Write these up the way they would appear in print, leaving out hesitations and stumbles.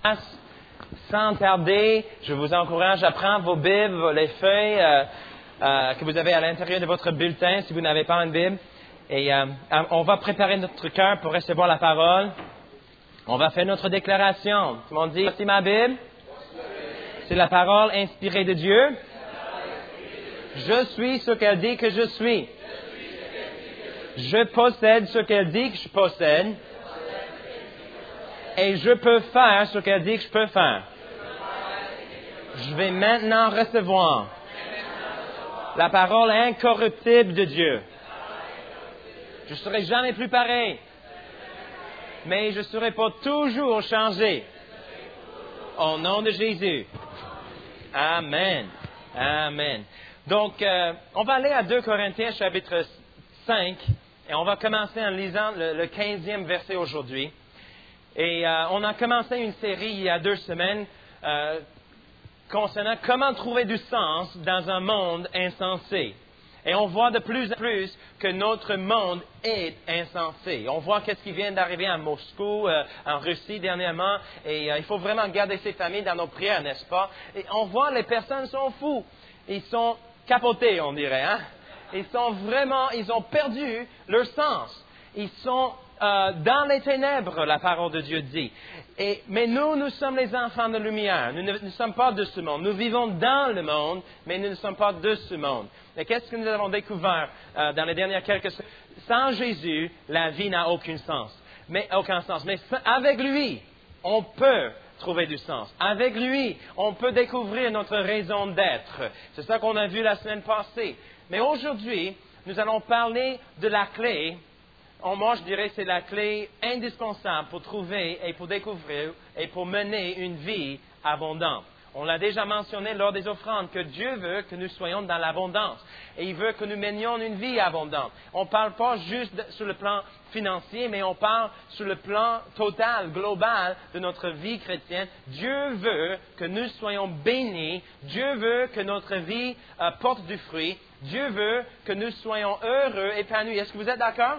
Sans tarder, je vous encourage à prendre vos Bibles, les feuilles que vous avez à l'intérieur de votre bulletin si vous n'avez pas une Bible. Et on va préparer notre cœur pour recevoir la parole. On va faire notre déclaration. Tout le monde dit, voici ma Bible. C'est la parole inspirée de Dieu. Je suis ce qu'elle dit que je suis. Je possède ce qu'elle dit que je possède. Et je peux faire ce qu'elle dit que je peux faire. Je vais maintenant recevoir la parole incorruptible de Dieu. Je ne serai jamais plus pareil. Mais je serai pour toujours changé. Au nom de Jésus. Amen. Amen. Donc, on va aller à 2 Corinthiens chapitre 5 et on va commencer en lisant le 15e verset aujourd'hui. Et on a commencé une série il y a 2 semaines concernant comment trouver du sens dans un monde insensé. Et on voit de plus en plus que notre monde est insensé. On voit qu'est-ce qui vient d'arriver à Moscou, en Russie dernièrement, et il faut vraiment garder ces familles dans nos prières, n'est-ce pas? Et on voit les personnes sont fous, ils sont capotés, on dirait, hein? Ils ont perdu leur sens. Ils sont dans les ténèbres, la parole de Dieu dit. Mais nous sommes les enfants de lumière. Nous ne sommes pas de ce monde. Nous vivons dans le monde, mais nous ne sommes pas de ce monde. Et qu'est-ce que nous avons découvert dans les dernières quelques semaines? Sans Jésus, la vie n'a aucun sens. Mais avec lui, on peut trouver du sens. Avec lui, on peut découvrir notre raison d'être. C'est ça qu'on a vu la semaine passée. Mais aujourd'hui, nous allons parler de la clé. Moi, je dirais que c'est la clé indispensable pour trouver et pour découvrir et pour mener une vie abondante. On l'a déjà mentionné lors des offrandes, que Dieu veut que nous soyons dans l'abondance. Et il veut que nous menions une vie abondante. On ne parle pas juste sur le plan financier, mais on parle sur le plan total, global de notre vie chrétienne. Dieu veut que nous soyons bénis. Dieu veut que notre vie porte du fruit. Dieu veut que nous soyons heureux, épanouis. Est-ce que vous êtes d'accord?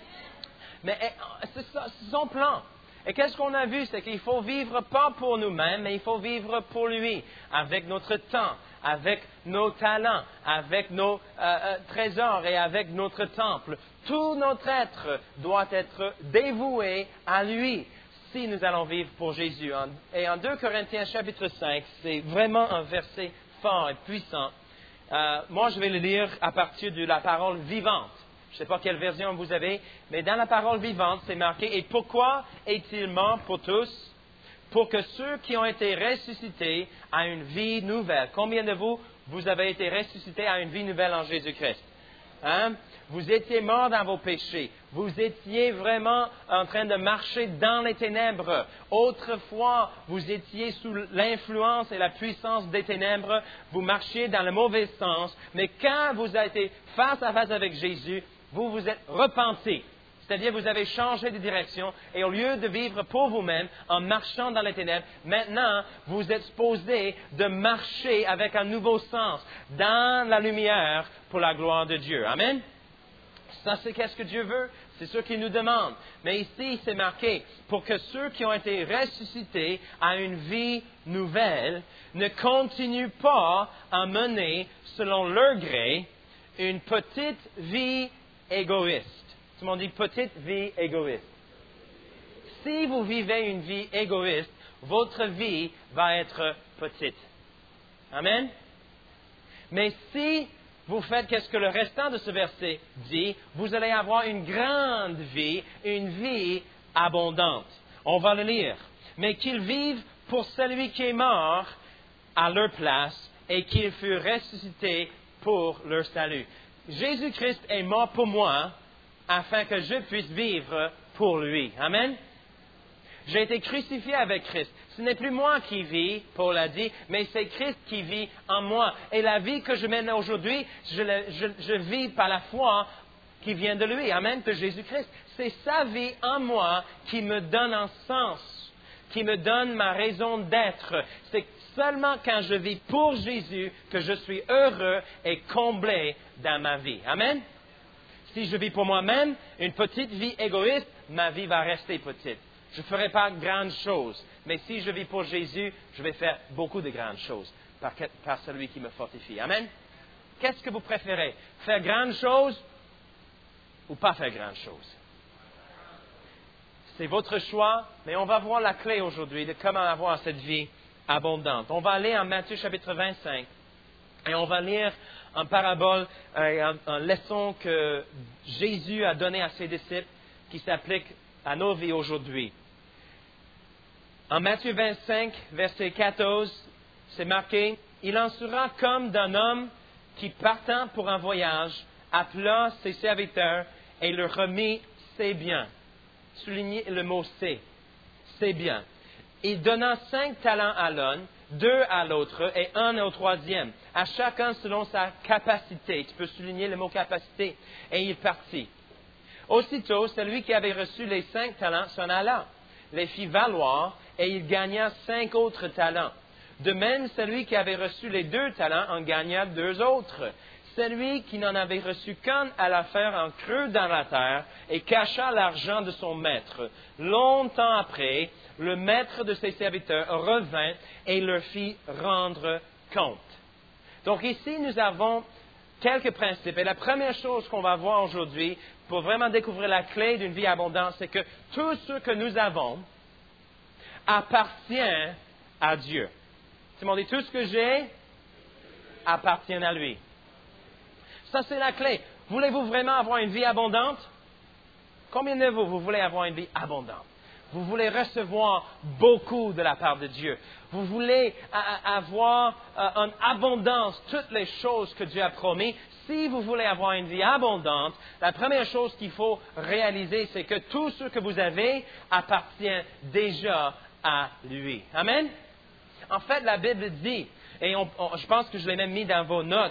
Mais c'est son plan. Et qu'est-ce qu'on a vu? C'est qu'il faut vivre pas pour nous-mêmes, mais il faut vivre pour lui, avec notre temps, avec nos talents, avec nos trésors et avec notre temple. Tout notre être doit être dévoué à lui si nous allons vivre pour Jésus. Et en 2 Corinthiens chapitre 5, c'est vraiment un verset fort et puissant. Moi, je vais le lire à partir de la parole vivante. Je ne sais pas quelle version vous avez, mais dans la parole vivante, c'est marqué « Et pourquoi est-il mort pour tous? Pour que ceux qui ont été ressuscités à une vie nouvelle. » Combien de vous avez été ressuscités à une vie nouvelle en Jésus-Christ? Hein? Vous étiez morts dans vos péchés. Vous étiez vraiment en train de marcher dans les ténèbres. Autrefois, vous étiez sous l'influence et la puissance des ténèbres. Vous marchiez dans le mauvais sens. Mais quand vous avez été face à face avec Jésus, vous vous êtes repentis. C'est-à-dire, vous avez changé de direction et au lieu de vivre pour vous-même en marchant dans les ténèbres, maintenant, vous êtes supposé de marcher avec un nouveau sens dans la lumière pour la gloire de Dieu. Amen? Ça, c'est qu'est-ce que Dieu veut? C'est ce qu'il nous demande. Mais ici, c'est marqué, pour que ceux qui ont été ressuscités à une vie nouvelle ne continuent pas à mener, selon leur gré, une petite vie égoïste. Tout le monde dit petite vie égoïste. Si vous vivez une vie égoïste, votre vie va être petite. Amen? Mais si vous faites qu'est-ce que le restant de ce verset dit, vous allez avoir une grande vie, une vie abondante. On va le lire. Mais qu'ils vivent pour celui qui est mort à leur place et qu'il fut ressuscité pour leur salut. Jésus-Christ est mort pour moi afin que je puisse vivre pour lui. Amen? J'ai été crucifié avec Christ. Ce n'est plus moi qui vis, Paul a dit, mais c'est Christ qui vit en moi. Et la vie que je mène aujourd'hui, je vis par la foi qui vient de lui. Amen, de Jésus-Christ. C'est sa vie en moi qui me donne un sens, qui me donne ma raison d'être. C'est seulement quand je vis pour Jésus que je suis heureux et comblé dans ma vie. Amen? Si je vis pour moi-même, une petite vie égoïste, ma vie va rester petite. Je ne ferai pas grandes choses. Mais si je vis pour Jésus, je vais faire beaucoup de grandes choses par celui qui me fortifie. Amen? Qu'est-ce que vous préférez? Faire grandes choses ou pas faire grandes choses? C'est votre choix, mais on va voir la clé aujourd'hui de comment avoir cette vie abondante. On va aller en Matthieu chapitre 25 et on va lire une parabole, une leçon que Jésus a donnée à ses disciples qui s'applique à nos vies aujourd'hui. En Matthieu 25, verset 14, c'est marqué, « Il en sera comme d'un homme qui, partant pour un voyage, appela ses serviteurs et leur remit ses biens. » Soulignez le mot « c'est ». C'est bien. Il donna 5 talents à l'un, 2 à l'autre et 1 au troisième, à chacun selon sa capacité. Tu peux souligner le mot capacité. Et il partit. Aussitôt, celui qui avait reçu les 5 talents s'en alla, les fit valoir et il gagna 5 autres talents. De même, celui qui avait reçu les 2 talents en gagna 2 autres. Celui qui n'en avait reçu qu'un alla faire un creux dans la terre et cacha l'argent de son maître. Longtemps après, le maître de ses serviteurs revint et leur fit rendre compte. Donc ici, nous avons quelques principes. Et la première chose qu'on va voir aujourd'hui, pour vraiment découvrir la clé d'une vie abondante, c'est que tout ce que nous avons appartient à Dieu. Tu m'as dit, tout ce que j'ai appartient à lui. Ça, c'est la clé. Voulez-vous vraiment avoir une vie abondante? Combien de vous voulez avoir une vie abondante? Vous voulez recevoir beaucoup de la part de Dieu. Vous voulez avoir en abondance toutes les choses que Dieu a promis. Si vous voulez avoir une vie abondante, la première chose qu'il faut réaliser, c'est que tout ce que vous avez appartient déjà à lui. Amen? En fait, la Bible dit, et je pense que je l'ai même mis dans vos notes,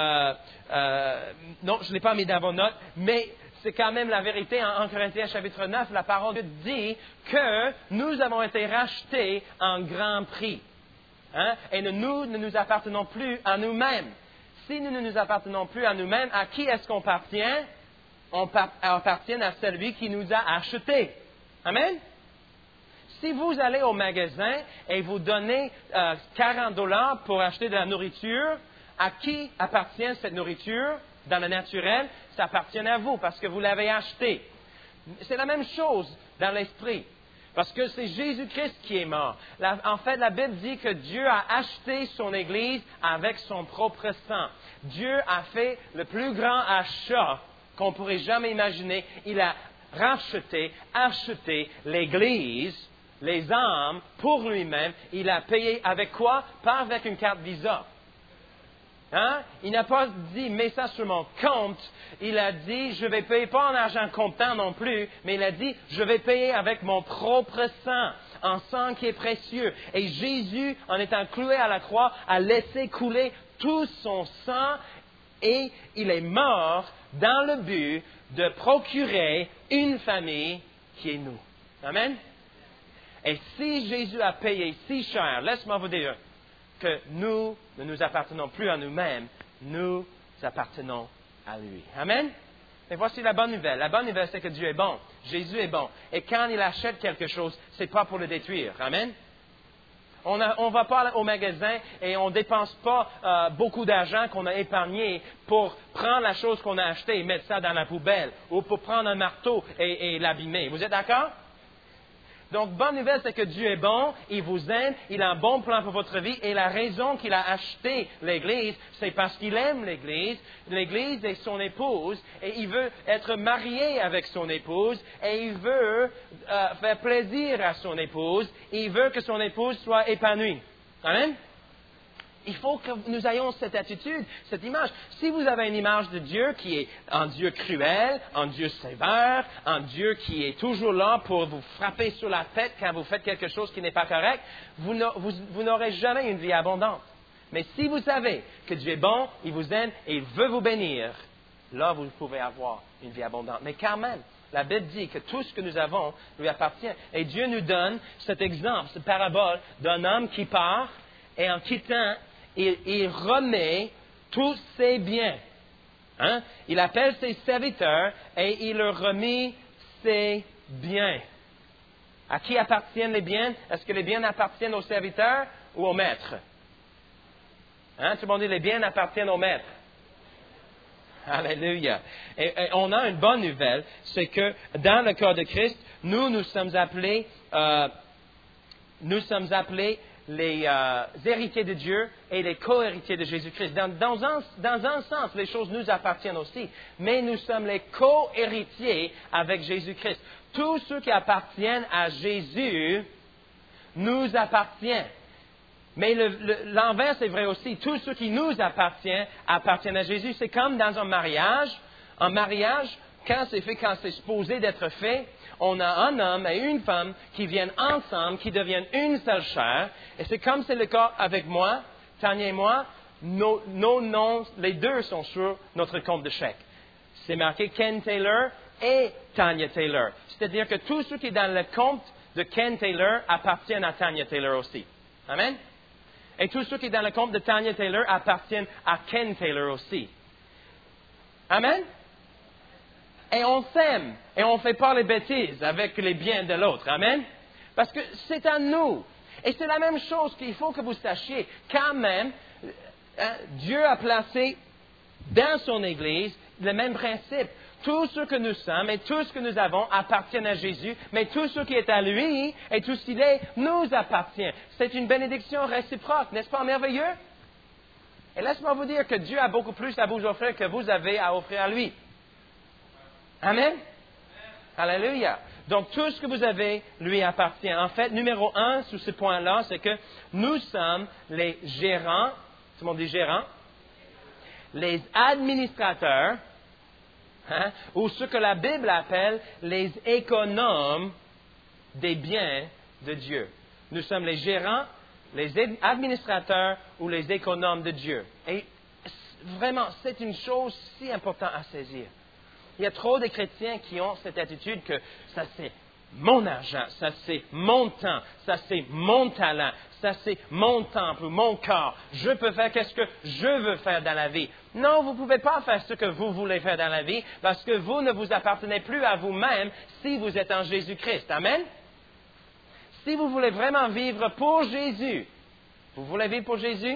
non, je ne l'ai pas mis dans vos notes, mais c'est quand même la vérité. En Corinthiens chapitre 9, la parole de Dieu dit que nous avons été rachetés en grand prix. Hein? Et nous ne nous appartenons plus à nous-mêmes. Si nous ne nous appartenons plus à nous-mêmes, à qui est-ce qu'on appartient? On appartient à celui qui nous a achetés. Amen? Si vous allez au magasin et vous donnez $40 pour acheter de la nourriture, à qui appartient cette nourriture dans le naturel? Ça appartient à vous parce que vous l'avez acheté. C'est la même chose dans l'esprit. Parce que c'est Jésus-Christ qui est mort. En fait, la Bible dit que Dieu a acheté son Église avec son propre sang. Dieu a fait le plus grand achat qu'on pourrait jamais imaginer. Il a acheté l'Église, les âmes, pour lui-même. Il a payé avec quoi? Pas avec une carte Visa. Hein? Il n'a pas dit, mets ça sur mon compte. Il a dit, je vais payer pas en argent comptant non plus, mais il a dit, je vais payer avec mon propre sang, un sang qui est précieux. Et Jésus, en étant cloué à la croix, a laissé couler tout son sang et il est mort dans le but de procurer une famille qui est nous. Amen? Et si Jésus a payé si cher, laisse-moi vous dire, que nous ne nous appartenons plus à nous-mêmes, nous appartenons à lui. Amen? Et voici la bonne nouvelle. La bonne nouvelle, c'est que Dieu est bon. Jésus est bon. Et quand il achète quelque chose, ce n'est pas pour le détruire. Amen? On ne va pas au magasin et on ne dépense pas beaucoup d'argent qu'on a épargné pour prendre la chose qu'on a achetée et mettre ça dans la poubelle ou pour prendre un marteau et l'abîmer. Vous êtes d'accord? Donc, bonne nouvelle, c'est que Dieu est bon, il vous aime, il a un bon plan pour votre vie, et la raison qu'il a acheté l'Église, c'est parce qu'il aime l'Église. L'Église est son épouse, et il veut être marié avec son épouse, et il veut faire plaisir à son épouse, et il veut que son épouse soit épanouie. Amen? Il faut que nous ayons cette attitude, cette image. Si vous avez une image de Dieu qui est un Dieu cruel, un Dieu sévère, un Dieu qui est toujours là pour vous frapper sur la tête quand vous faites quelque chose qui n'est pas correct, vous n'aurez jamais une vie abondante. Mais si vous savez que Dieu est bon, il vous aime et il veut vous bénir, là vous pouvez avoir une vie abondante. Mais quand même, la Bible dit que tout ce que nous avons lui appartient. Et Dieu nous donne cet exemple, cette parabole d'un homme qui part et en quittant, il remet tous ses biens. Hein? Il appelle ses serviteurs et il leur remet ses biens. À qui appartiennent les biens? Est-ce que les biens appartiennent au serviteur ou au maître? Hein? Tout le monde dit les biens appartiennent au maître. Alléluia. Et on a une bonne nouvelle, c'est que dans le corps de Christ, nous sommes appelés les héritiers de Dieu et les co-héritiers de Jésus-Christ. Dans un sens, les choses nous appartiennent aussi, mais nous sommes les co-héritiers avec Jésus-Christ. Tous ceux qui appartiennent à Jésus nous appartiennent. Mais l'inverse est vrai aussi. Tous ceux qui nous appartiennent à Jésus. C'est comme dans un mariage. Un mariage, quand c'est supposé d'être fait, on a un homme et une femme qui viennent ensemble, qui deviennent une seule chair. Et c'est comme c'est le cas avec moi, Tania et moi. Nos noms, les deux sont sur notre compte de chèque. C'est marqué Ken Taylor et Tanya Taylor. C'est-à-dire que tous ceux qui sont dans le compte de Ken Taylor appartiennent à Tanya Taylor aussi. Amen? Et tous ceux qui sont dans le compte de Tanya Taylor appartiennent à Ken Taylor aussi. Amen? Et on s'aime. Et on ne fait pas les bêtises avec les biens de l'autre. Amen? Parce que c'est à nous. Et c'est la même chose qu'il faut que vous sachiez. Quand même, Dieu a placé dans son Église le même principe. Tout ce que nous sommes et tout ce que nous avons appartiennent à Jésus, mais tout ce qui est à lui et tout ce qu'il est nous appartient. C'est une bénédiction réciproque, n'est-ce pas merveilleux? Et laisse-moi vous dire que Dieu a beaucoup plus à vous offrir que vous avez à offrir à lui. Amen? Alléluia. Donc tout ce que vous avez lui appartient. En fait, numéro 1 sur ce point-là, c'est que nous sommes les gérants, tout le monde dit gérants, les administrateurs, ou ce que la Bible appelle les économes des biens de Dieu. Nous sommes les gérants, les administrateurs ou les économes de Dieu. Et vraiment, c'est une chose si importante à saisir. Il y a trop de chrétiens qui ont cette attitude que ça c'est mon argent, ça c'est mon temps, ça c'est mon talent, ça c'est mon temple ou mon corps. Je peux faire ce que je veux faire dans la vie. Non, vous ne pouvez pas faire ce que vous voulez faire dans la vie parce que vous ne vous appartenez plus à vous-même si vous êtes en Jésus-Christ. Amen? Si vous voulez vraiment vivre pour Jésus, vous voulez vivre pour Jésus?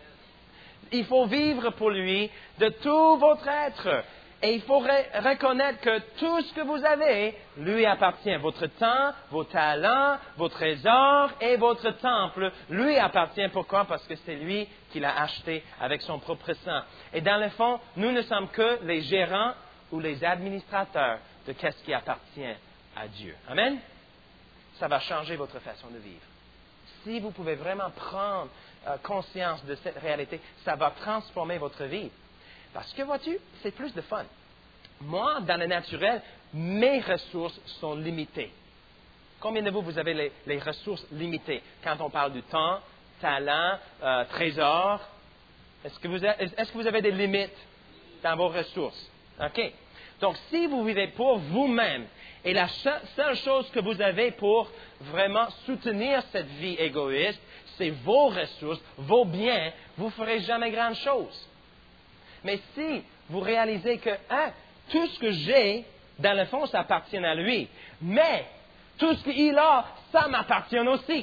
Il faut vivre pour lui de tout votre être. Et il faut reconnaître que tout ce que vous avez lui appartient. Votre temps, vos talents, vos trésors et votre temple lui appartient. Pourquoi? Parce que c'est lui qui l'a acheté avec son propre sang. Et dans le fond, nous ne sommes que les gérants ou les administrateurs de ce qui appartient à Dieu. Amen? Ça va changer votre façon de vivre. Si vous pouvez vraiment prendre conscience de cette réalité, ça va transformer votre vie. Parce que, vois-tu, c'est plus de fun. Moi, dans le naturel, mes ressources sont limitées. Combien de vous avez les ressources limitées? Quand on parle du temps, talent, trésor, est-ce que vous avez des limites dans vos ressources? OK. Donc, si vous vivez pour vous-même, et la seule chose que vous avez pour vraiment soutenir cette vie égoïste, c'est vos ressources, vos biens, vous ne ferez jamais grand-chose. Mais si vous réalisez que tout ce que j'ai, dans le fond, ça appartient à lui, mais tout ce qu'il a, ça m'appartient aussi.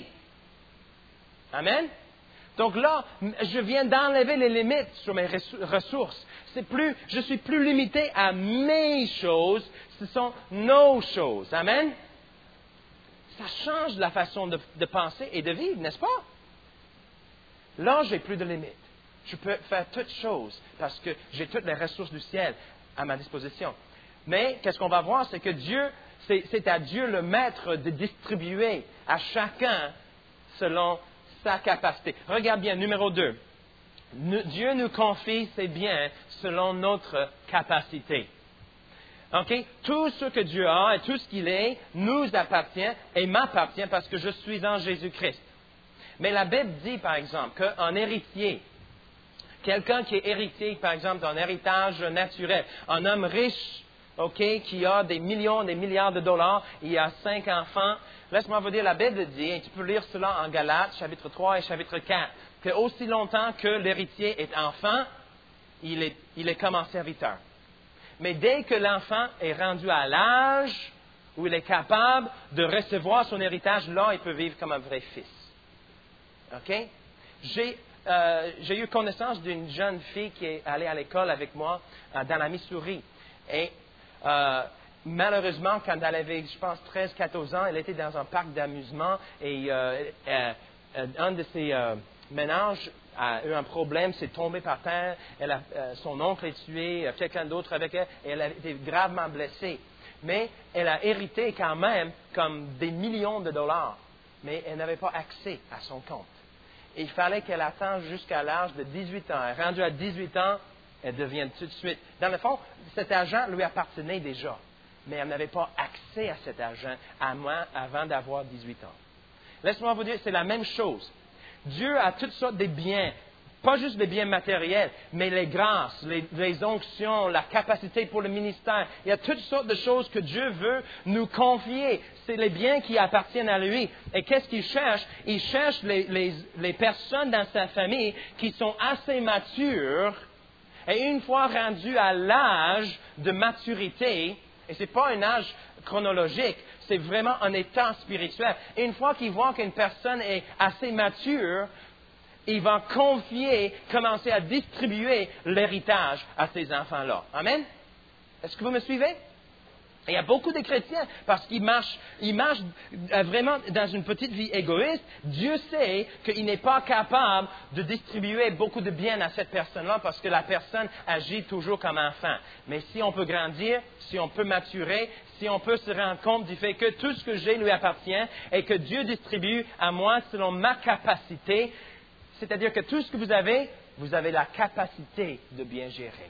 Amen? Donc là, je viens d'enlever les limites sur mes ressources. Je suis plus limité à mes choses, ce sont nos choses. Amen? Ça change la façon de penser et de vivre, n'est-ce pas? Là, j'ai plus de limites. Je peux faire toutes choses parce que j'ai toutes les ressources du ciel à ma disposition. Mais qu'est-ce qu'on va voir, c'est que Dieu, c'est à Dieu le maître de distribuer à chacun selon sa capacité. Regarde bien, numéro 2. Dieu nous confie ses biens selon notre capacité. Okay? Tout ce que Dieu a et tout ce qu'il est nous appartient et m'appartient parce que je suis en Jésus-Christ. Mais la Bible dit, par exemple, qu'un héritier, quelqu'un qui est héritier, par exemple, d'un héritage naturel, un homme riche, qui a des millions, des milliards de dollars, il a 5 enfants. Laisse-moi vous dire, la Bible dit, et tu peux lire cela en Galates, chapitre 3 et chapitre 4, que aussi longtemps que l'héritier est enfant, il est comme un serviteur. Mais dès que l'enfant est rendu à l'âge où il est capable de recevoir son héritage, là, il peut vivre comme un vrai fils. OK? J'ai eu connaissance d'une jeune fille qui est allée à l'école avec moi dans la Missouri. Et malheureusement, quand elle avait, je pense, 13-14 ans, elle était dans un parc d'amusement et un de ses ménages a eu un problème, s'est tombé par terre, son oncle est tué, quelqu'un d'autre avec elle, et elle a été gravement blessée. Mais elle a hérité quand même comme des millions de dollars, mais elle n'avait pas accès à son compte. Il fallait qu'elle attende jusqu'à l'âge de 18 ans. Elle est rendue à 18 ans, elle devient tout de suite. Dans le fond, cet argent lui appartenait déjà, mais elle n'avait pas accès à cet argent avant d'avoir 18 ans. Laisse-moi vous dire, c'est la même chose. Dieu a toutes sortes de biens, pas juste des biens matériels, mais les grâces, les onctions, la capacité pour le ministère. Il y a toutes sortes de choses que Dieu veut nous confier. C'est les biens qui appartiennent à lui. Et qu'est-ce qu'il cherche? Il cherche les personnes dans sa famille qui sont assez matures. Et une fois rendues à l'âge de maturité, et ce n'est pas un âge chronologique, c'est vraiment un état spirituel. Et une fois qu'il voit qu'une personne est assez mature, il va commencer à distribuer l'héritage à ces enfants-là. Amen? Est-ce que vous me suivez? Il y a beaucoup de chrétiens, parce qu'ils marchent vraiment dans une petite vie égoïste. Dieu sait qu'il n'est pas capable de distribuer beaucoup de biens à cette personne-là, parce que la personne agit toujours comme enfant. Mais si on peut grandir, si on peut maturer, si on peut se rendre compte du fait que tout ce que j'ai lui appartient et que Dieu distribue à moi selon ma capacité, c'est-à-dire que tout ce que vous avez la capacité de bien gérer.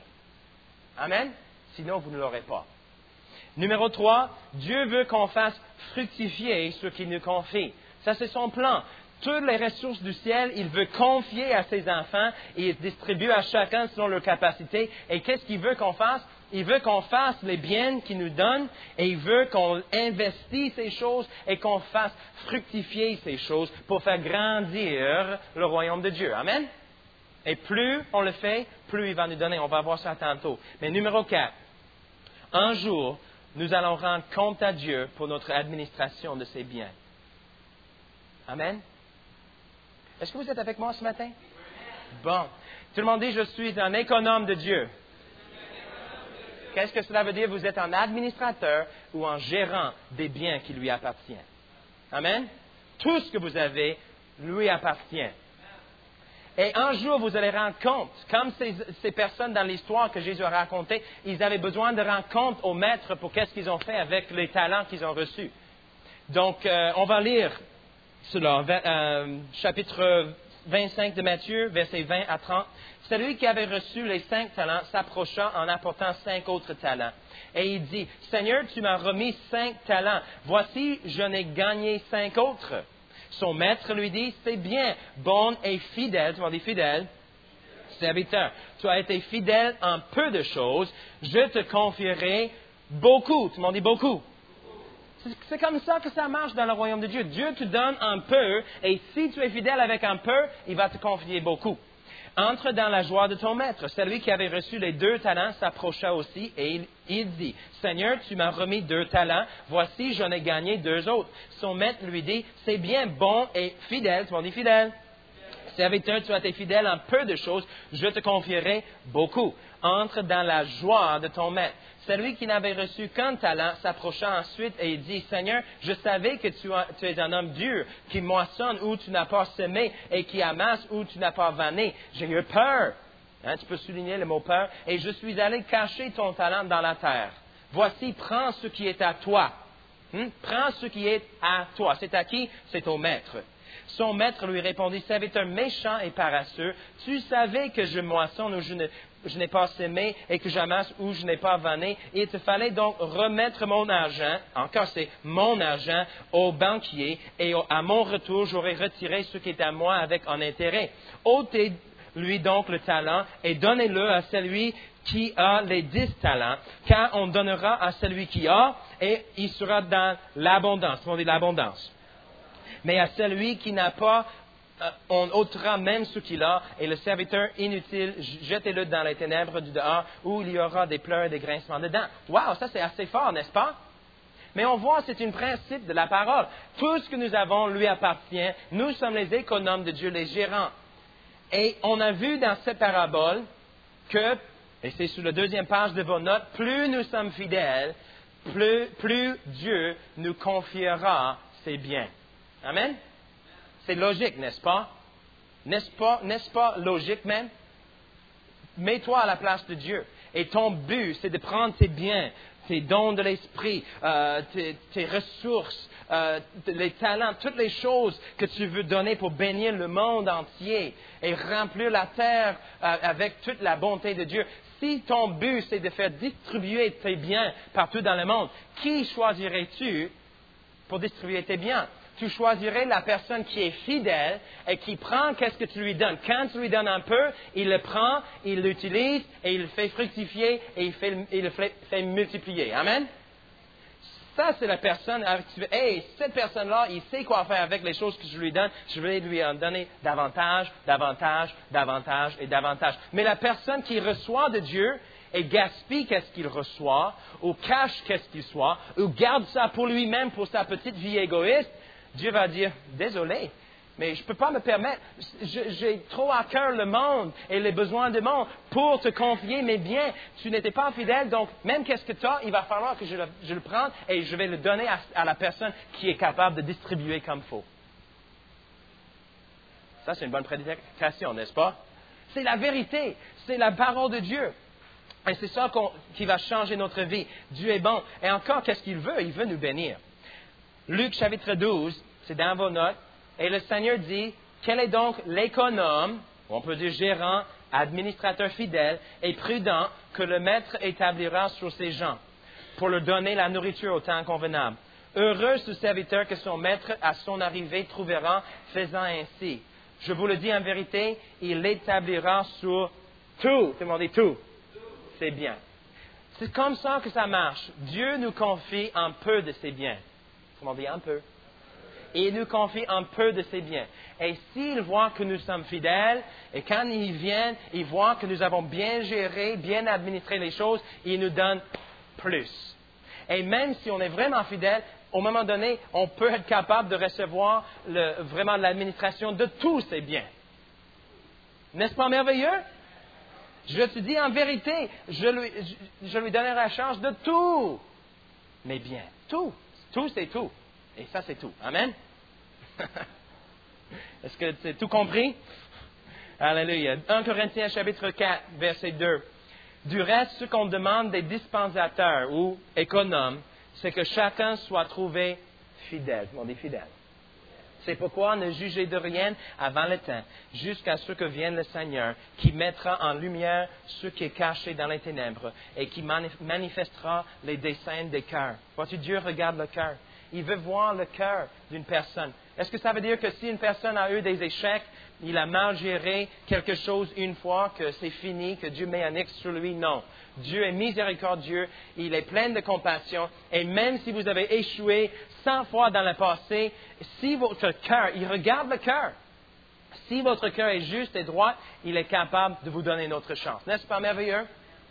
Amen? Sinon, vous ne l'aurez pas. Numéro 3, Dieu veut qu'on fasse fructifier ce qu'il nous confie. Ça, c'est son plan. Toutes les ressources du ciel, il veut confier à ses enfants et il distribue à chacun selon leur capacité. Et qu'est-ce qu'il veut qu'on fasse? Il veut qu'on fasse les biens qu'il nous donne et il veut qu'on investisse ces choses et qu'on fasse fructifier ces choses pour faire grandir le royaume de Dieu. Amen? Et plus on le fait, plus il va nous donner. On va voir ça tantôt. Mais numéro 4, un jour, nous allons rendre compte à Dieu pour notre administration de ses biens. Amen? Est-ce que vous êtes avec moi ce matin? Bon. Tout le monde dit, je suis un économe de Dieu. Qu'est-ce que cela veut dire? Vous êtes un administrateur ou un gérant des biens qui lui appartiennent. Amen? Tout ce que vous avez lui appartient. Et un jour, vous allez rendre compte, comme ces personnes dans l'histoire que Jésus a racontée, ils avaient besoin de rendre compte au maître pour qu'est-ce qu'ils ont fait avec les talents qu'ils ont reçus. Donc, on va lire cela, chapitre 25 de Matthieu, versets 20 à 30. Celui qui avait reçu les 5 talents s'approcha en apportant 5 autres talents. Et il dit, « Seigneur, tu m'as remis 5 talents. Voici, je n'ai gagné 5 autres. » Son maître lui dit, « C'est bien, bon et fidèle. » Tu m'as dit fidèle? Serviteur, tu as été fidèle en peu de choses. Je te confierai beaucoup. Tu m'as dit beaucoup. C'est comme ça que ça marche dans le royaume de Dieu. Dieu te donne un peu, et si tu es fidèle avec un peu, il va te confier beaucoup. Entre dans la joie de ton maître. Celui qui avait reçu les 2 talents s'approcha aussi, et il dit, « Seigneur, tu m'as remis 2 talents, voici, j'en ai gagné 2 autres. » Son maître lui dit, « C'est bien, bon et fidèle. » Tu m'as dit fidèle? Serviteur, tu as été fidèle en peu de choses, je te confierai beaucoup. Entre dans la joie de ton maître. Celui qui n'avait reçu qu'un talent s'approcha ensuite et il dit, « Seigneur, je savais que tu es un homme dur, qui moissonne où tu n'as pas semé et qui amasse où tu n'as pas vanné. J'ai eu peur. » Tu peux souligner le mot peur. « Et je suis allé cacher ton talent dans la terre. Voici, prends ce qui est à toi. » Prends ce qui est à toi. C'est à qui? C'est au maître. Son maître lui répondit, « Serviteur méchant et paresseux, tu savais que je moissonne où je n'ai pas semé et que j'amasse où je n'ai pas vanné. Il te fallait donc remettre mon argent, encore c'est mon argent, au banquier, et à mon retour, j'aurai retiré ce qui est à moi avec un intérêt. Ôtez-lui donc le talent et donnez-le à celui qui a les 10 talents, car on donnera à celui qui a, et il sera dans l'abondance. On dit l'abondance. Mais à celui qui n'a pas, on ôtera même ce qu'il a, et le serviteur inutile, jetez-le dans les ténèbres du dehors, où il y aura des pleurs et des grincements de dents. Wow, ça c'est assez fort, n'est-ce pas? Mais on voit, c'est un principe de la parole. Tout ce que nous avons lui appartient. Nous sommes les économes de Dieu, les gérants. Et on a vu dans cette parabole que, et c'est sur la 2e page de vos notes, plus nous sommes fidèles, plus Dieu nous confiera ses biens. Amen? C'est logique, n'est-ce pas? N'est-ce pas logique même? Mets-toi à la place de Dieu. Et ton but, c'est de prendre tes biens, tes dons de l'esprit, tes ressources, les talents, toutes les choses que tu veux donner pour bénir le monde entier et remplir la terre avec toute la bonté de Dieu. Si ton but, c'est de faire distribuer tes biens partout dans le monde, qui choisirais-tu pour distribuer tes biens? Tu choisirais la personne qui est fidèle et qui prend qu'est-ce que tu lui donnes. Quand tu lui donnes un peu, il le prend, il l'utilise et il le fait fructifier et il le fait multiplier. Amen? Ça, c'est la personne avec qui tu veux. Hey, cette personne-là, il sait quoi faire avec les choses que je lui donne. Je vais lui en donner davantage, davantage, davantage et davantage. Mais la personne qui reçoit de Dieu et gaspille qu'est-ce qu'il reçoit, ou cache qu'est-ce qu'il soit, ou garde ça pour lui-même, pour sa petite vie égoïste, Dieu va dire, désolé, mais je ne peux pas me permettre. J'ai trop à cœur le monde et les besoins du monde pour te confier mes biens. Tu n'étais pas fidèle, donc même qu'est-ce que tu as, il va falloir que je le prenne et je vais le donner à la personne qui est capable de distribuer comme il faut. Ça, c'est une bonne prédication, n'est-ce pas? C'est la vérité, c'est la parole de Dieu. Et c'est ça qui va changer notre vie. Dieu est bon. Et encore, qu'est-ce qu'il veut? Il veut nous bénir. Luc chapitre 12, c'est dans vos notes, et le Seigneur dit, quel est donc l'économe, on peut dire gérant, administrateur fidèle et prudent que le maître établira sur ses gens, pour leur donner la nourriture au temps convenable. Heureux ce serviteur que son maître à son arrivée trouvera faisant ainsi. Je vous le dis en vérité, il l'établira sur tout, tout le monde dit tout, c'est bien. C'est comme ça que ça marche. Dieu nous confie un peu de ses biens. Comment dire un peu? Et il nous confie un peu de ses biens. Et s'il voit que nous sommes fidèles, et quand il vient, il voit que nous avons bien géré, bien administré les choses, il nous donne plus. Et même si on est vraiment fidèle, au moment donné, on peut être capable de recevoir vraiment l'administration de tous ses biens. N'est-ce pas merveilleux? Je te dis en vérité, je lui donnerai la charge de tout mes biens. Tout. Tout, c'est tout. Et ça, c'est tout. Amen? Est-ce que c'est tout compris? Alléluia. 1 Corinthiens chapitre 4, verset 2. Du reste, ce qu'on demande des dispensateurs ou économes, c'est que chacun soit trouvé fidèle. On dit fidèle. C'est pourquoi ne jugez de rien avant le temps, jusqu'à ce que vienne le Seigneur, qui mettra en lumière ce qui est caché dans les ténèbres et qui manifestera les desseins des cœurs. Vois-tu, Dieu regarde le cœur. Il veut voir le cœur d'une personne. Est-ce que ça veut dire que si une personne a eu des échecs, il a mal géré quelque chose une fois, que c'est fini, que Dieu met un X sur lui? Non. Dieu est miséricordieux, il est plein de compassion, et même si vous avez échoué 100 fois dans le passé, si votre cœur, il regarde le cœur, si votre cœur est juste et droit, il est capable de vous donner une autre chance. N'est-ce pas merveilleux?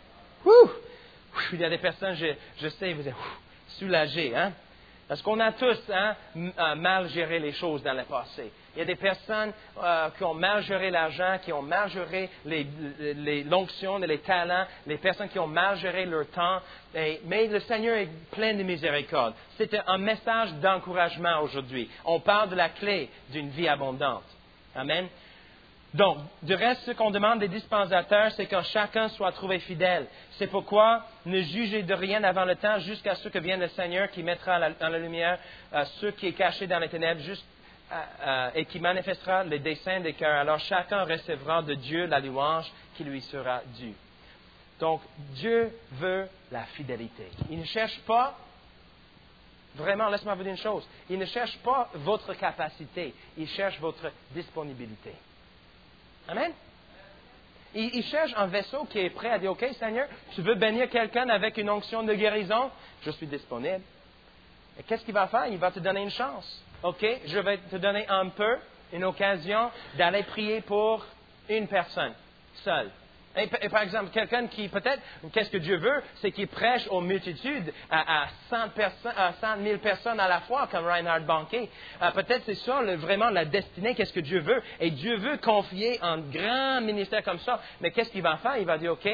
Il y a des personnes, je sais, vous êtes soulagés, hein? Parce qu'on a tous mal géré les choses dans le passé. Il y a des personnes qui ont mal géré l'argent, qui ont mal géré l'onction, les talents, les personnes qui ont mal géré leur temps. Mais le Seigneur est plein de miséricorde. C'est un message d'encouragement aujourd'hui. On parle de la clé d'une vie abondante. Amen. Donc, du reste, ce qu'on demande des dispensateurs, c'est que chacun soit trouvé fidèle. C'est pourquoi ne jugez de rien avant le temps jusqu'à ce que vienne le Seigneur qui mettra dans la lumière ce qui est caché dans les ténèbres et qui manifestera les desseins des cœurs. Alors chacun recevra de Dieu la louange qui lui sera due. Donc, Dieu veut la fidélité. Il ne cherche pas, vraiment, laisse-moi vous dire une chose, il ne cherche pas votre capacité, il cherche votre disponibilité. Amen. Il cherche un vaisseau qui est prêt à dire, OK, Seigneur, tu veux bénir quelqu'un avec une onction de guérison? Je suis disponible. Et qu'est-ce qu'il va faire? Il va te donner une chance. OK, je vais te donner un peu, une occasion d'aller prier pour une personne, seule. Et par exemple, quelqu'un qui peut-être, qu'est-ce que Dieu veut, c'est qu'il prêche aux multitudes, à 100 000 personnes à la fois, comme Reinhard Bonnke. Peut-être c'est ça vraiment la destinée, qu'est-ce que Dieu veut. Et Dieu veut confier un grand ministère comme ça. Mais qu'est-ce qu'il va faire? Il va dire, OK,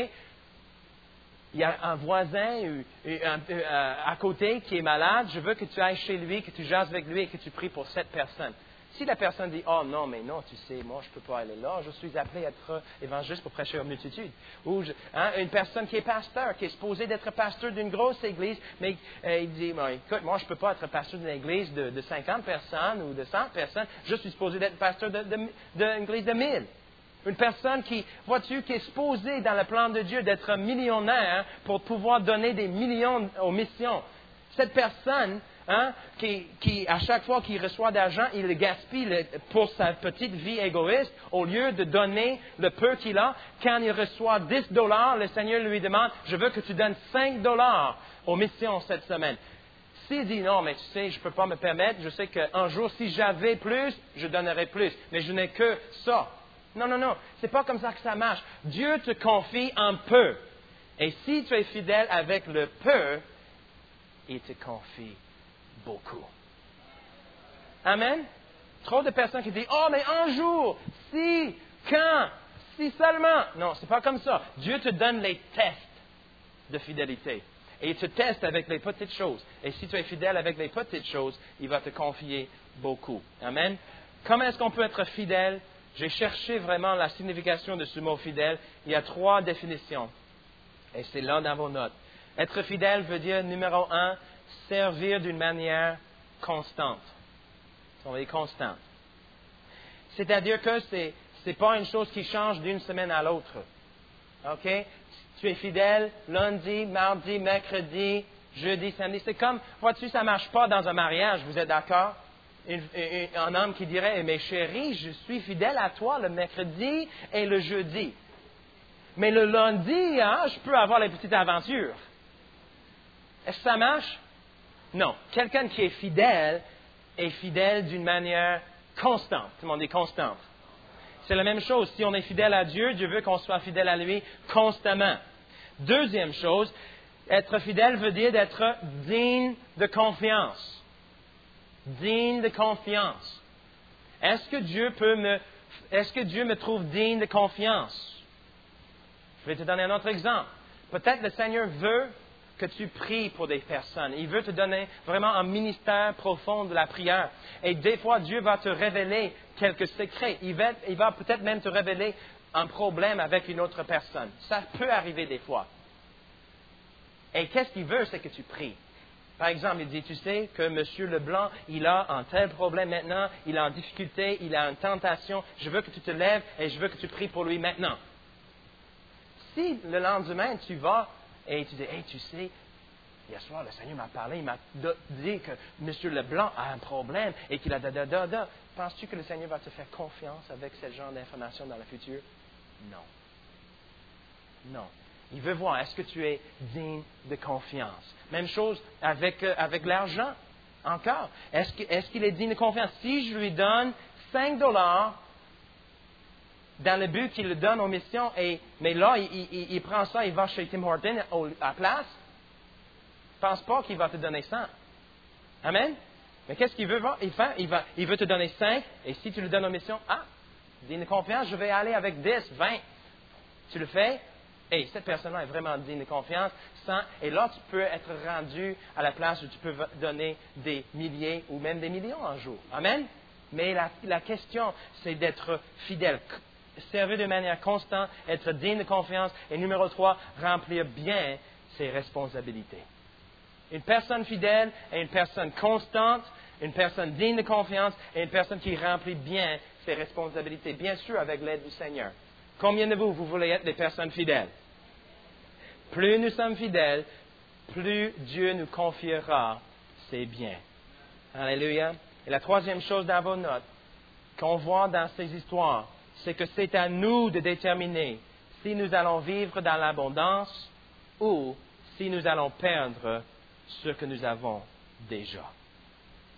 il y a un voisin à côté qui est malade, je veux que tu ailles chez lui, que tu jases avec lui et que tu pries pour cette personne. Si la personne dit, oh non, mais non, tu sais, moi je ne peux pas aller là, je suis appelé à être évangéliste pour prêcher aux multitudes. Ou une personne qui est pasteur, qui est supposée d'être pasteur d'une grosse église, mais il dit, écoute, moi je ne peux pas être pasteur d'une église de 50 personnes ou de 100 personnes, je suis supposé d'être pasteur d'une église de 1000. Une personne qui, vois-tu, qui est supposée dans le plan de Dieu d'être millionnaire pour pouvoir donner des millions aux missions. Cette personne, qui, à chaque fois qu'il reçoit d'argent, il le gaspille pour sa petite vie égoïste, au lieu de donner le peu qu'il a. Quand il reçoit $10, le Seigneur lui demande, je veux que tu donnes $5 aux missions cette semaine. S'il dit non, mais tu sais, je ne peux pas me permettre, je sais qu'un jour, si j'avais plus, je donnerais plus, mais je n'ai que ça. Non, c'est pas comme ça que ça marche. Dieu te confie un peu. Et si tu es fidèle avec le peu, il te confie beaucoup. Amen? Trop de personnes qui disent, oh, mais un jour, si, quand, si seulement. Non, c'est pas comme ça. Dieu te donne les tests de fidélité. Et il te teste avec les petites choses. Et si tu es fidèle avec les petites choses, il va te confier beaucoup. Amen? Comment est-ce qu'on peut être fidèle? J'ai cherché vraiment la signification de ce mot fidèle. Il y a 3 définitions. Et c'est là dans vos notes. Être fidèle veut dire, numéro 1, servir d'une manière constante. On va dire constante. C'est-à-dire que ce n'est pas une chose qui change d'une semaine à l'autre. OK? Tu es fidèle lundi, mardi, mercredi, jeudi, samedi. C'est comme, vois-tu, ça ne marche pas dans un mariage. Vous êtes d'accord? Un homme qui dirait, mais chérie, je suis fidèle à toi le mercredi et le jeudi. Mais le lundi, je peux avoir les petites aventures. Est-ce que ça marche? Non. Quelqu'un qui est fidèle d'une manière constante. Tout le monde dit constante. C'est la même chose. Si on est fidèle à Dieu, Dieu veut qu'on soit fidèle à lui constamment. Deuxième chose, être fidèle veut dire d'être digne de confiance. Digne de confiance. Est-ce que Dieu me trouve digne de confiance? Je vais te donner un autre exemple. Peut-être le Seigneur veut que tu pries pour des personnes. Il veut te donner vraiment un ministère profond de la prière. Et des fois, Dieu va te révéler quelques secrets. Il va peut-être même te révéler un problème avec une autre personne. Ça peut arriver des fois. Et qu'est-ce qu'il veut, c'est que tu pries. Par exemple, il dit, tu sais que M. Leblanc, il a un tel problème maintenant, il a une difficulté, il a une tentation, je veux que tu te lèves et je veux que tu pries pour lui maintenant. Si le lendemain, tu vas et tu dis, hey, tu sais, hier soir, le Seigneur m'a parlé, il m'a dit que M. Leblanc a un problème et qu'il a da. Penses-tu que le Seigneur va te faire confiance avec ce genre d'informations dans le futur? Non. Il veut voir, est-ce que tu es digne de confiance? Même chose avec l'argent, encore. Est-ce qu'il est digne de confiance? Si je lui donne $5 dans le but qu'il le donne aux missions, mais là, il prend ça, il va chez Tim Hortons à place, pense pas qu'il va te donner 100. Amen? Mais qu'est-ce qu'il veut voir? Il veut te donner 5, et si tu le donnes aux missions, digne de confiance, je vais aller avec 10, 20. Tu le fais? Et cette personne-là est vraiment digne de confiance, et là, tu peux être rendu à la place où tu peux donner des milliers ou même des millions en jour. Amen? Mais la question, c'est d'être fidèle, servir de manière constante, être digne de confiance, et numéro 3, remplir bien ses responsabilités. Une personne fidèle est une personne constante, une personne digne de confiance, et une personne qui remplit bien ses responsabilités, bien sûr avec l'aide du Seigneur. Combien de vous voulez être des personnes fidèles? Plus nous sommes fidèles, plus Dieu nous confiera ses biens. Alléluia. Et la troisième chose dans vos notes qu'on voit dans ces histoires, c'est que c'est à nous de déterminer si nous allons vivre dans l'abondance ou si nous allons perdre ce que nous avons déjà.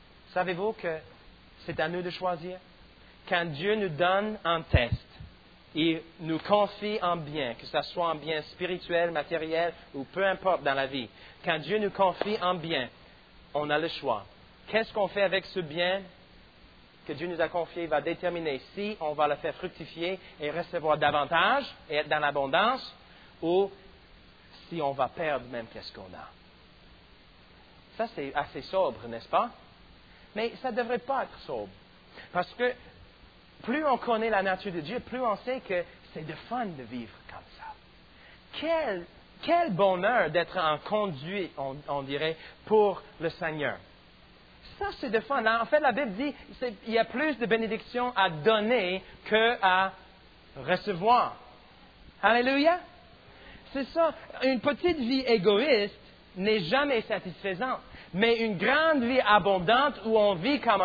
Savez-vous que c'est à nous de choisir? Quand Dieu nous donne un test, il nous confie un bien, que ce soit un bien spirituel, matériel ou peu importe dans la vie. Quand Dieu nous confie un bien, on a le choix. Qu'est-ce qu'on fait avec ce bien que Dieu nous a confié va déterminer si on va le faire fructifier et recevoir davantage et être dans l'abondance ou si on va perdre même qu'est-ce qu'on a. Ça, c'est assez sobre, n'est-ce pas? Mais ça ne devrait pas être sobre. Parce que plus on connaît la nature de Dieu, plus on sait que c'est de fun de vivre comme ça. Quel bonheur d'être en conduite, on dirait, pour le Seigneur. Ça, c'est de fun. En fait, la Bible dit qu'il y a plus de bénédictions à donner qu'à recevoir. Alléluia! C'est ça. Une petite vie égoïste n'est jamais satisfaisante. Mais une grande vie abondante où on vit comme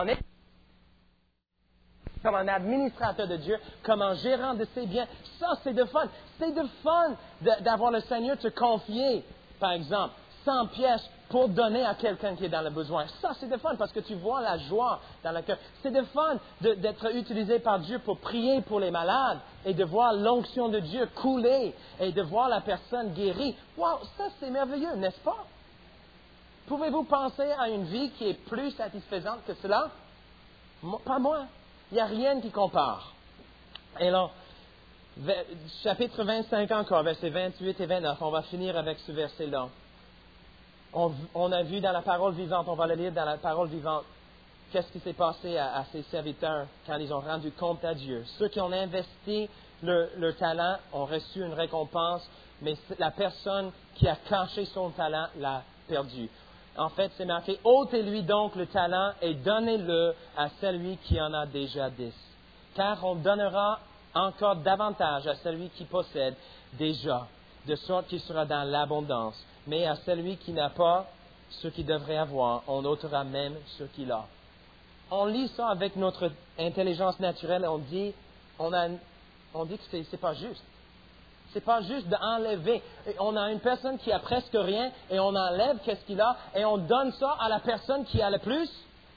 un administrateur de Dieu, comme un gérant de ses biens, ça, c'est de fun. C'est de fun d'avoir le Seigneur te confier, par exemple, 100 pièces pour donner à quelqu'un qui est dans le besoin. Ça, c'est de fun parce que tu vois la joie dans le cœur. C'est de fun d'être utilisé par Dieu pour prier pour les malades et de voir l'onction de Dieu couler et de voir la personne guérie. Wow, ça, c'est merveilleux, n'est-ce pas? Pouvez-vous penser à une vie qui est plus satisfaisante que cela? Pas moi. Il n'y a rien qui compare. Et là, chapitre 25 encore, versets 28 et 29, on va finir avec ce verset-là. On a vu dans la parole vivante, on va le lire dans la parole vivante, qu'est-ce qui s'est passé à ces serviteurs quand ils ont rendu compte à Dieu. Ceux qui ont investi leur talent ont reçu une récompense, mais la personne qui a caché son talent l'a perdu. En fait, c'est marqué, ôtez-lui donc le talent et donnez-le à celui qui en a déjà 10. Car on donnera encore davantage à celui qui possède déjà, de sorte qu'il sera dans l'abondance. Mais à celui qui n'a pas ce qu'il devrait avoir, on ôtera même ce qu'il a. On lit ça avec notre intelligence naturelle et on dit que c'est pas juste. C'est pas juste d'enlever. On a une personne qui a presque rien et on enlève qu'est-ce qu'il a et on donne ça à la personne qui a le plus.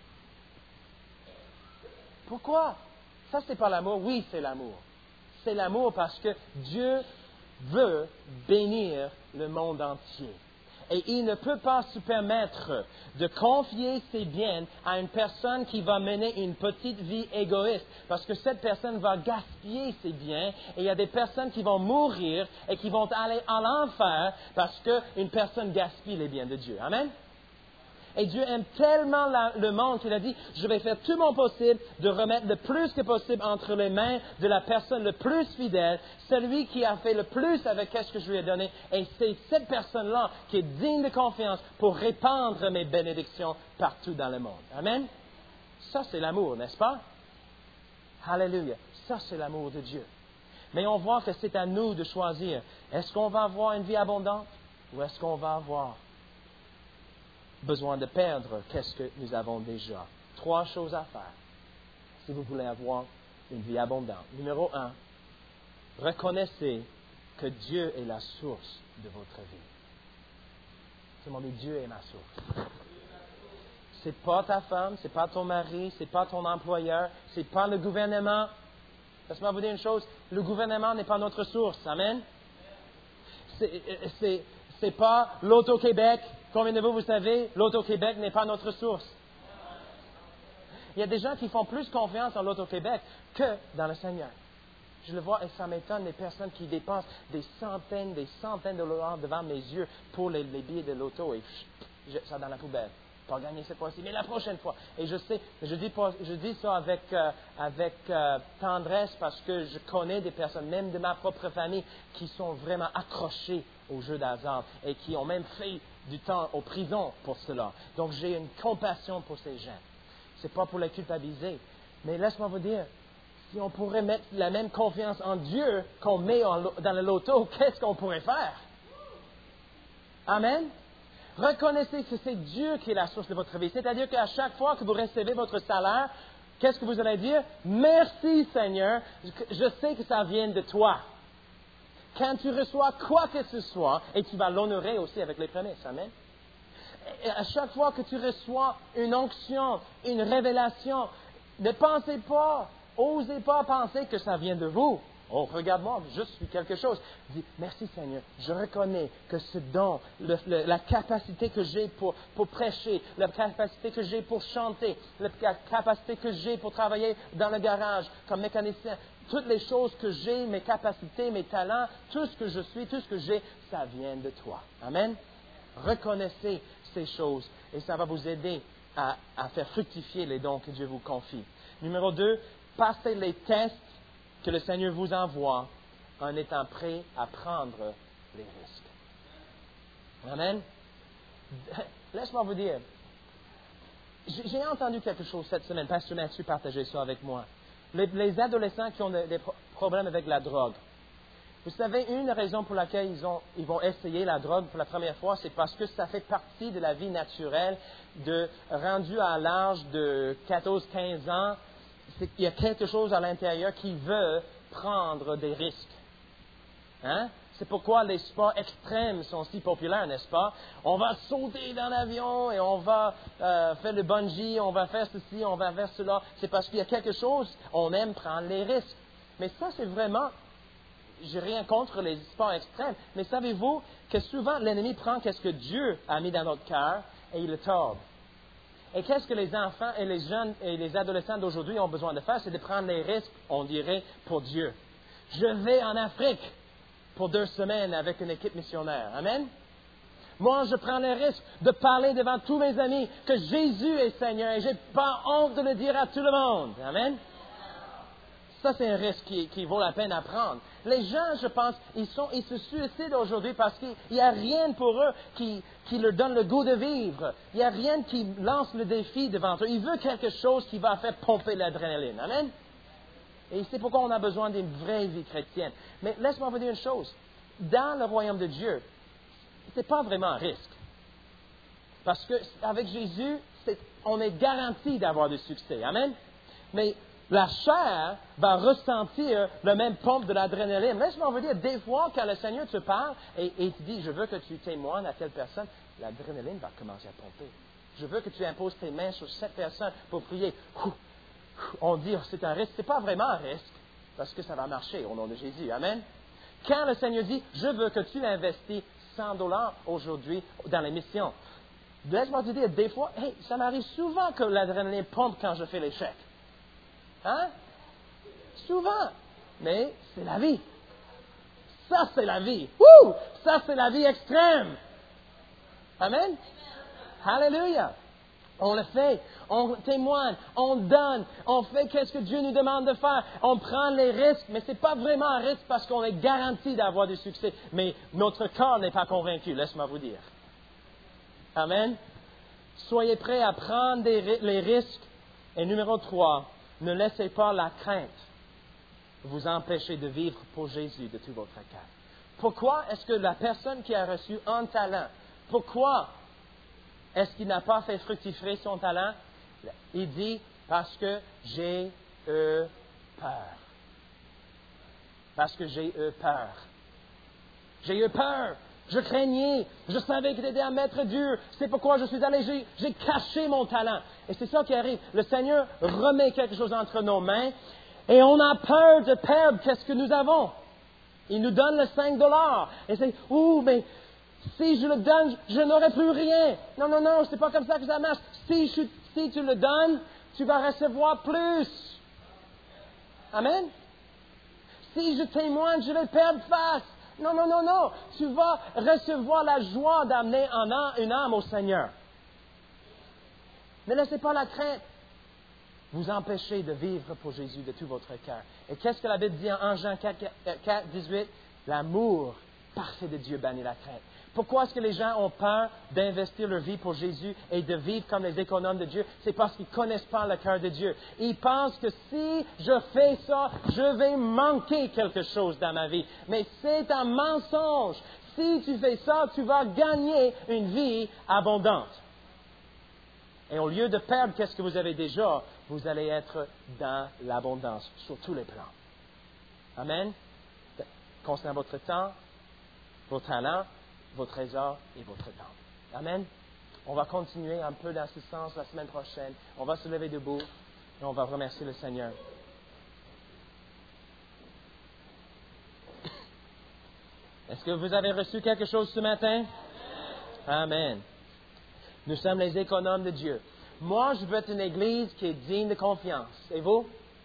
Pourquoi? Ça, c'est pas l'amour. Oui, c'est l'amour. C'est l'amour parce que Dieu veut bénir le monde entier. Et il ne peut pas se permettre de confier ses biens à une personne qui va mener une petite vie égoïste. Parce que cette personne va gaspiller ses biens et il y a des personnes qui vont mourir et qui vont aller en enfer parce qu'une personne gaspille les biens de Dieu. Amen? Et Dieu aime tellement le monde qu'il a dit, je vais faire tout mon possible de remettre le plus que possible entre les mains de la personne le plus fidèle, celui qui a fait le plus avec ce que je lui ai donné. Et c'est cette personne-là qui est digne de confiance pour répandre mes bénédictions partout dans le monde. Amen? Ça, c'est l'amour, n'est-ce pas? Alléluia. Ça, c'est l'amour de Dieu. Mais on voit que c'est à nous de choisir. Est-ce qu'on va avoir une vie abondante ou est-ce qu'on va avoir besoin de perdre qu'est-ce que nous avons déjà? 3 choses à faire si vous voulez avoir une vie abondante. Numéro 1, reconnaissez que Dieu est la source de votre vie. C'est mon dit, Dieu est ma source. C'est pas ta femme, c'est pas ton mari, c'est pas ton employeur, c'est pas le gouvernement. Laisse-moi vous dire une chose, le gouvernement n'est pas notre source. Amen? C'est pas l'Auto-Québec. Combien de vous savez, l'Auto-Québec n'est pas notre source. Il y a des gens qui font plus confiance en l'Auto-Québec que dans le Seigneur. Je le vois et ça m'étonne, les personnes qui dépensent des centaines de dollars devant mes yeux pour les billets de l'auto et jettent ça dans la poubelle. Pas gagner cette fois-ci, mais la prochaine fois. Et je sais, je dis ça avec tendresse parce que je connais des personnes, même de ma propre famille, qui sont vraiment accrochées aux jeux d'hasard et qui ont même fait du temps aux prisons pour cela. Donc j'ai une compassion pour ces gens. C'est pas pour les culpabiliser, mais laisse-moi vous dire, si on pourrait mettre la même confiance en Dieu qu'on met dans le loto, qu'est-ce qu'on pourrait faire? Amen? Reconnaissez que c'est Dieu qui est la source de votre vie. C'est-à-dire qu'à chaque fois que vous recevez votre salaire, qu'est-ce que vous allez dire? Merci Seigneur, je sais que ça vient de toi. Quand tu reçois quoi que ce soit, et tu vas l'honorer aussi avec les prémices. Amen? Et à chaque fois que tu reçois une onction, une révélation, ne pensez pas, osez pas penser que ça vient de vous. Oh, regarde-moi, je suis quelque chose. Dis, merci Seigneur, je reconnais que ce don, la capacité que j'ai pour prêcher, la capacité que j'ai pour chanter, la capacité que j'ai pour travailler dans le garage comme mécanicien, toutes les choses que j'ai, mes capacités, mes talents, tout ce que je suis, tout ce que j'ai, ça vient de toi. Amen. Reconnaissez ces choses et ça va vous aider à faire fructifier les dons que Dieu vous confie. Numéro 2, passez les tests que le Seigneur vous envoie en étant prêt à prendre les risques. Amen. Laisse-moi vous dire, j'ai entendu quelque chose cette semaine, Pasteur Mathieu partageait ça avec moi. Les adolescents qui ont des problèmes avec la drogue. Vous savez, une raison pour laquelle ils vont essayer la drogue pour la première fois, c'est parce que ça fait partie de la vie naturelle rendu à l'âge de 14-15 ans, il y a quelque chose à l'intérieur qui veut prendre des risques. Hein? C'est pourquoi les sports extrêmes sont si populaires, n'est-ce pas? On va sauter dans l'avion et on va faire le bungee, on va faire ceci, on va faire cela. C'est parce qu'il y a quelque chose, on aime prendre les risques. Mais ça, c'est vraiment, j'ai rien contre les sports extrêmes, mais savez-vous que souvent l'ennemi prend qu'est-ce que Dieu a mis dans notre cœur et il le tord. Et qu'est-ce que les enfants et les jeunes et les adolescents d'aujourd'hui ont besoin de faire? C'est de prendre les risques, on dirait, pour Dieu. Je vais en Afrique pour 2 semaines avec une équipe missionnaire. Amen? Moi, je prends le risque de parler devant tous mes amis que Jésus est Seigneur et je n'ai pas honte de le dire à tout le monde. Amen? Ça, c'est un risque qui vaut la peine à prendre. Les gens, je pense, ils se suicident aujourd'hui parce qu'il n'y a rien pour eux qui leur donne le goût de vivre. Il n'y a rien qui lance le défi devant eux. Ils veulent quelque chose qui va faire pomper l'adrénaline. Amen? Et c'est pourquoi on a besoin d'une vraie vie chrétienne. Mais laisse-moi vous dire une chose. Dans le royaume de Dieu, ce n'est pas vraiment un risque. Parce qu'avec Jésus, on est garanti d'avoir du succès. Amen? Mais la chair va ressentir le même pompe de l'adrénaline. Laisse-moi vous dire, des fois, quand le Seigneur te parle et te dit, je veux que tu témoignes à telle personne, l'adrénaline va commencer à pomper. Je veux que tu imposes tes mains sur cette personne pour prier. On dit, c'est un risque. Ce n'est pas vraiment un risque, parce que ça va marcher au nom de Jésus. Amen. Quand le Seigneur dit, je veux que tu investis $100 aujourd'hui dans les missions, laisse-moi te dire, des fois, ça m'arrive souvent que l'adrénaline pompe quand je fais les chèques. Hein? Souvent. Mais c'est la vie. Ça, c'est la vie. Wouh! Ça, c'est la vie extrême. Amen? Alléluia. On le fait. On témoigne. On donne. On fait qu'est-ce que Dieu nous demande de faire. On prend les risques. Mais ce n'est pas vraiment un risque parce qu'on est garanti d'avoir du succès. Mais notre corps n'est pas convaincu. Laisse-moi vous dire. Amen? Soyez prêts à prendre les risques. Et numéro 3. Ne laissez pas la crainte vous empêcher de vivre pour Jésus de tout votre cœur. Pourquoi est-ce que la personne qui a reçu un talent, pourquoi est-ce qu'il n'a pas fait fructifier son talent? Il dit, parce que j'ai eu peur. Parce que j'ai eu peur. J'ai eu peur. Je craignais. Je savais qu'il était un maître dur. C'est pourquoi je suis allé. J'ai caché mon talent. Et c'est ça qui arrive. Le Seigneur remet quelque chose entre nos mains et on a peur de perdre qu'est-ce que nous avons. Il nous donne le $5. Et c'est, mais si je le donne, je n'aurai plus rien. Non, c'est pas comme ça que ça marche. Si tu le donnes, tu vas recevoir plus. Amen. Si je témoigne, je vais perdre face. Non. Tu vas recevoir la joie d'amener une âme au Seigneur. Ne laissez pas la crainte vous empêcher de vivre pour Jésus de tout votre cœur. Et qu'est-ce que la Bible dit en 1 Jean 4, 18? L'amour parfait de Dieu bannit la crainte. Pourquoi est-ce que les gens ont peur d'investir leur vie pour Jésus et de vivre comme les économes de Dieu? C'est parce qu'ils ne connaissent pas le cœur de Dieu. Ils pensent que si je fais ça, je vais manquer quelque chose dans ma vie. Mais c'est un mensonge. Si tu fais ça, tu vas gagner une vie abondante. Et au lieu de perdre qu'est-ce que vous avez déjà, vous allez être dans l'abondance sur tous les plans. Amen. Concernant votre temps, vos talents, vos trésors et votre temps. Amen. On va continuer un peu dans ce sens la semaine prochaine. On va se lever debout et on va remercier le Seigneur. Est-ce que vous avez reçu quelque chose ce matin? Amen. Nous sommes les économes de Dieu. Moi, je veux être une église qui est digne de confiance. Et vous?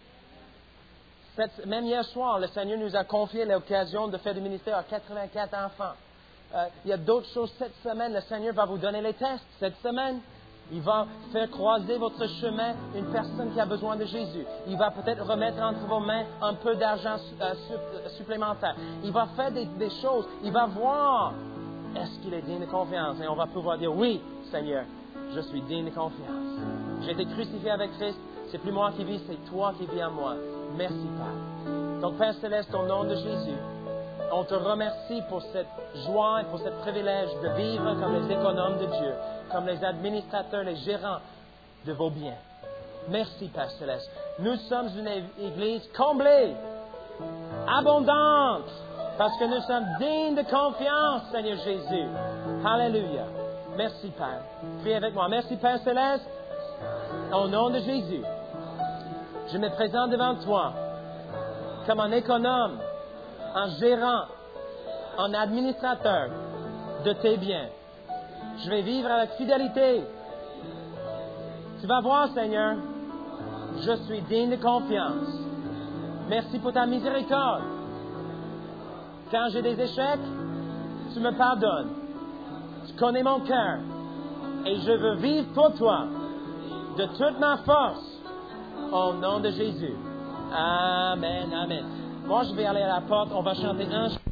Même hier soir, le Seigneur nous a confié l'occasion de faire du ministère à 84 enfants. Il y a d'autres choses cette semaine. Le Seigneur va vous donner les tests cette semaine. Il va faire croiser votre chemin une personne qui a besoin de Jésus. Il va peut-être remettre entre vos mains un peu d'argent supplémentaire. Il va faire des choses. Il va voir est-ce qu'il est digne de confiance. Et on va pouvoir dire oui, Seigneur, je suis digne de confiance. J'ai été crucifié avec Christ. C'est plus moi qui vis, c'est toi qui vis en moi. Merci, Père. Donc, Père Céleste, au nom de Jésus, on te remercie pour cette joie et pour ce privilège de vivre comme les économes de Dieu, comme les administrateurs, les gérants de vos biens. Merci, Père Céleste. Nous sommes une église comblée, abondante, parce que nous sommes dignes de confiance, Seigneur Jésus. Alléluia. Merci, Père. Prie avec moi. Merci, Père Céleste. Au nom de Jésus, je me présente devant toi comme un économe, un gérant, un administrateur de tes biens. Je vais vivre avec fidélité. Tu vas voir, Seigneur, je suis digne de confiance. Merci pour ta miséricorde. Quand j'ai des échecs, tu me pardonnes. Tu connais mon cœur. Et je veux vivre pour toi de toute ma force. Au nom de Jésus. Amen, amen. Moi, je vais aller à la porte. On va chanter un chant.